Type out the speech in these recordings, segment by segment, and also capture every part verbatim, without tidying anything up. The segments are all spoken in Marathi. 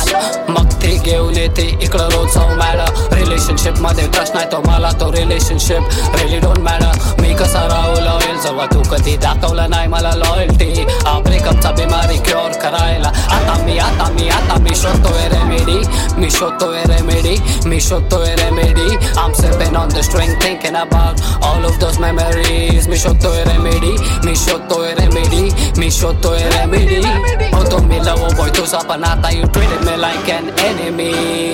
मग ती घेऊन येते इकडं रोज जाऊ मॅडम रिलेशनशिप मध्ये ट्रस्ट नाही तो मला तो रिलेशनशिप रिली डोंट मॅटर मी कसा राहू लॉयल जेव्हा तू कधी दाखवलं नाही मला लॉयल्टी हा ब्रेकअपचा बिमारी क्युअर करायला आता मी आता मी आता मी शोधतोय रेमेडी मी शोधतोय रेमेडी मी शोधतोय remedy I'm sipping on the string thinking about all of those memories मी शोधतोय रेमेडी मी शोधतोय रेमेडी मी शोधतोय रेमेडी होतो मी लव बॉय तुझा पण आता you treated me like an enemy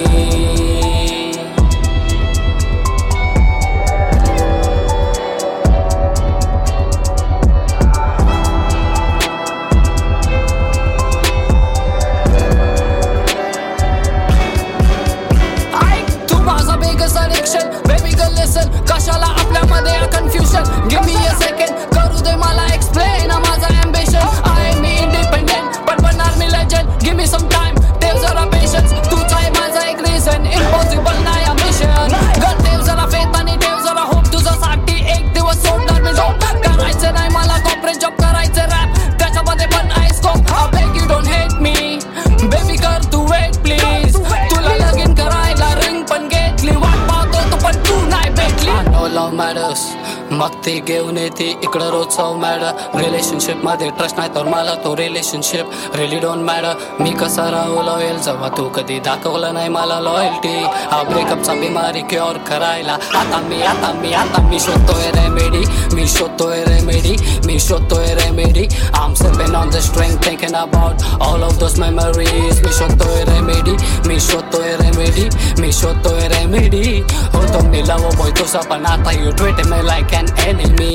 कशाला आपल्यामध्ये confusion give me a second करू दे मला एक्सप्लेन माझा अँबिशन आहे मी इंडिपेंडेंट पण बनणार मी legend give me some time ठेव जरा पेशन्स तूच आहे माझा एक रिझन इम्पॉसिबल नाही मिशन गर ठेव जरा फेथ आणि ठेव जरा होप तुझ्यासाठी एक दिवस सोडणार मी जॉब करायचं नाही मला कॉर्पोरेट जॉब करायचं रॅप त्याच्यामध्ये पण आहे scope I beg you don't hate me baby कर तू वेट प्लीज तुला लगीन करायला रिंग पण घेतली वाट पाहतो तू पण तू नाही भेटली नो लव्ह मॅटर्स मग ती घेऊन येते इकडं रोज जाऊ मॅडम रिलेशनशिप मध्ये ट्रस्ट नाही तर मला तो रिलेशनशिप रिली डोंट मॅटर मी कसा राहू लॉयल जेव्हा तू कधी दाखवलं नाही मला लॉयल्टी हा ब्रेकअपचा बिमारी क्युअर करायला आता मी आता मी आता मी शोधतोय रेमेडी मी शोधतोय रेमेडी मी शोधतोय remedy I'm sipping on the string thinking about all of those memories मी शोधतोय रेमेडी मी शोधतोय रेमेडी मी शोधतोय रेमेडी होतो मी लव बॉय तुझा पण आता you treat me like an enemy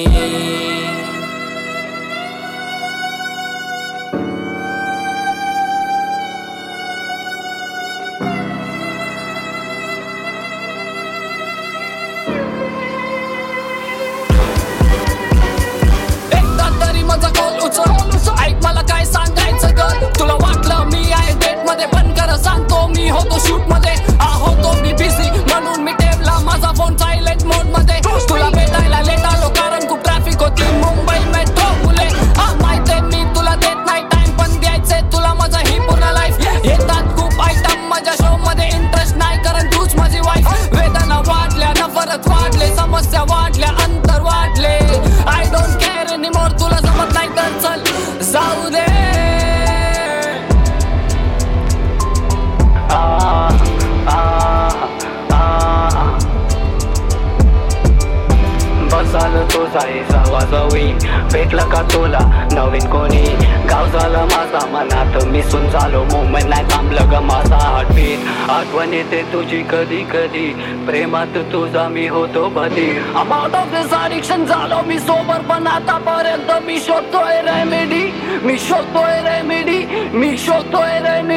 ऐक मला काय सांगायचं ग तुला वाटलं मी आहे डेट मध्ये पण खरं सांगतो मी होतो शूट मध्ये हा होतो मी बिझी म्हणून मी ठेवला माझा फोन सायलेंट मोड मध्ये तुला भेटायला लेट आलो कारण खूप ट्रॅफिक होती मुंबई मेट्रो मुले हा माहितीये मी तुला देत नाही टाइम पण द्यायचंय तुला माझा ही पूर्ण लाईफ येतात खूप आयटम माझ्या शो मध्ये इंटरेस्ट नाही कारण तूच माझी वाईफ वेदना वाढल्या नफरत वाढले समस्या वाढल्या अंतर वाढले आय डोंट केअर एनीमोर तुला जमत नाही तर चल जाऊ दे बसाल तो जायचा वाजवी भेटलं का तुला नवीन कोणी गाव झालं माझा मनात मिसून झालो मुंबई नाही थांबलं ग माझा हार्टबीट आठवण येते तुझी कधी कधी प्रेमात तुझा मी होतो बधी I'm out of this addiction झालो मी सोबर पण आतापर्यंत मी शोधतोय रेमेडी मी शोधतोय रेमेडी मी शोधतोय रेमेडी